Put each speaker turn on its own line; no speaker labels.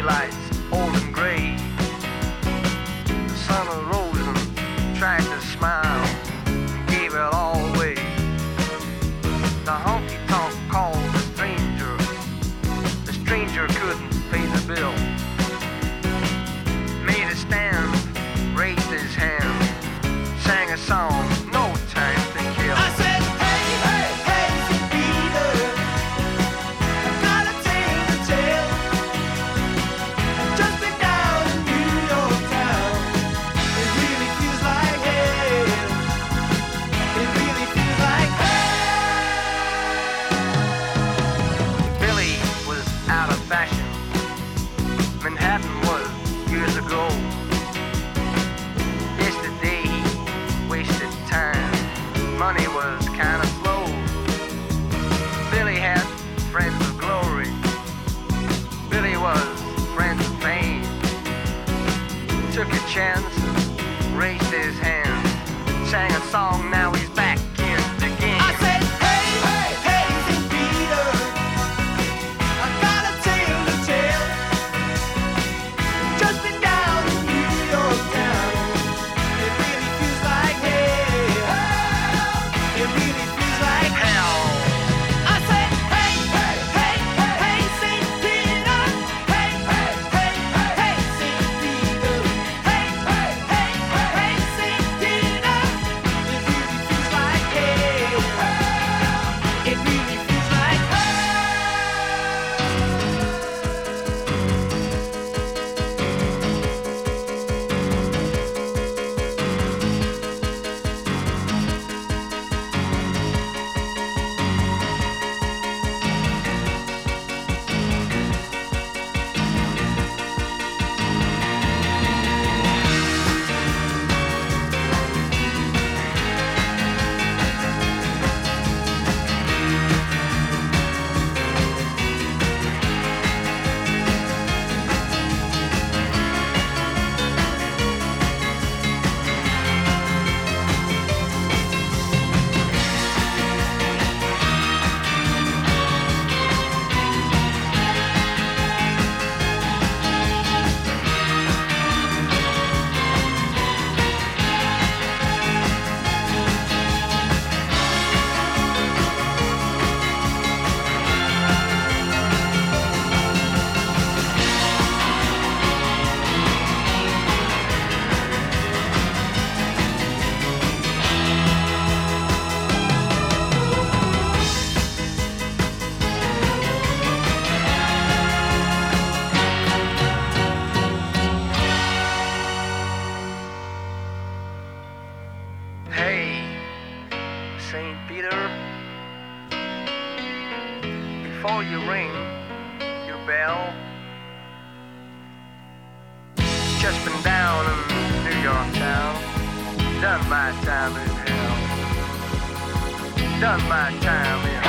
daylight's old and gray. The sun arose and tried to smile and gave it all away. The honky-tonk called the stranger. The stranger couldn't pay the bill. Made a stand, raised his hand, sang a song, no time to kill.
I said, hey, hey, hey, St. Peter, I've got a tale to tell. Just been down in New York town. It really feels like hell. It really feels like hell.
Billy was out of fashion. Manhattan was years ago. Yesterday he wasted time. Money was kinda slow. Billy had friends of glory. Billy was friends of pain. Took a chance, raised his hand, sang a song, now he's back in the game.
I said, hey, hey, hey, St. Peter, I've got a tale to tell. Just been down in New York town. It really feels like hell. It really feels like
Hell.
I said, hey, hey, hey, hey, St. Peter. Hey, hey, hey, hey, St. Peter. Hey, hey, hey, hey, St. Peter. It really feels like hell. It really feels like hell.
Hey, St. Peter, before you ring your bell, just been down in New York town, done my time in hell, done my time in